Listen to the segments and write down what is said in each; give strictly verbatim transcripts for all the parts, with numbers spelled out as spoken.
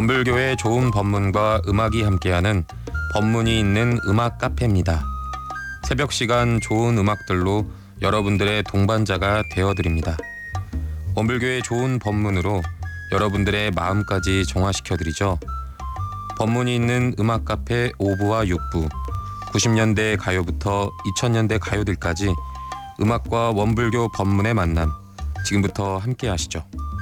원불교의 좋은 법문과 음악이 함께하는 법문이 있는 음악 카페입니다. 새벽 시간 좋은 음악들로 여러분들의 동반자가 되어드립니다. 원불교의 좋은 법문으로 여러분들의 마음까지 정화시켜드리죠. 법문이 있는 음악 카페 오 부와 육 부, 구십 년대 가요부터 이천 년대 가요들까지 음악과 원불교 법문의 만남, 지금부터 함께 하시죠.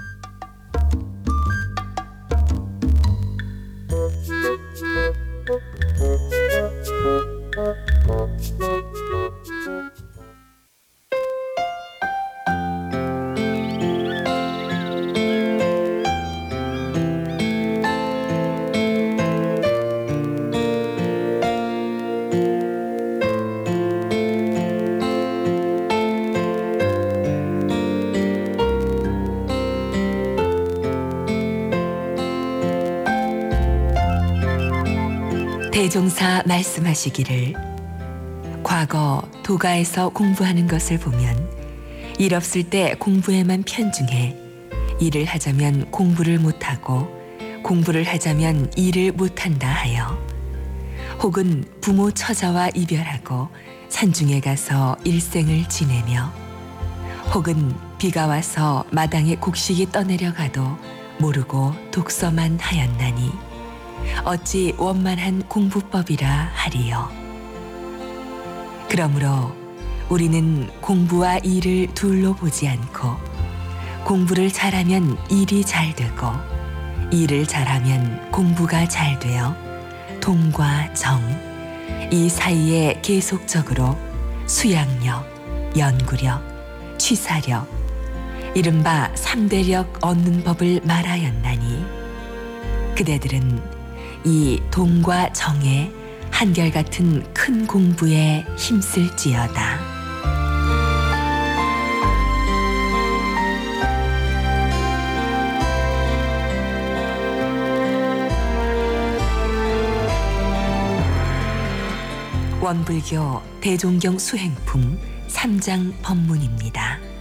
대종사 말씀하시기를 과거 도가에서 공부하는 것을 보면 일 없을 때 공부에만 편중해 일을 하자면 공부를 못하고 공부를 하자면 일을 못한다 하여 혹은 부모 처자와 이별하고 산중에 가서 일생을 지내며 혹은 비가 와서 마당에 곡식이 떠내려가도 모르고 독서만 하였나니 어찌 원만한 공부법이라 하리요. 그러므로 우리는 공부와 일을 둘로 보지 않고 공부를 잘하면 일이 잘 되고 일을 잘하면 공부가 잘 되어 동과 정, 이 사이에 계속적으로 수양력, 연구력, 취사력, 이른바 삼대력 얻는 법을 말하였나니 그대들은 이 동과 정의 한결같은 큰 공부에 힘쓸지어다. 원불교 대종경 수행품 삼 장 법문입니다.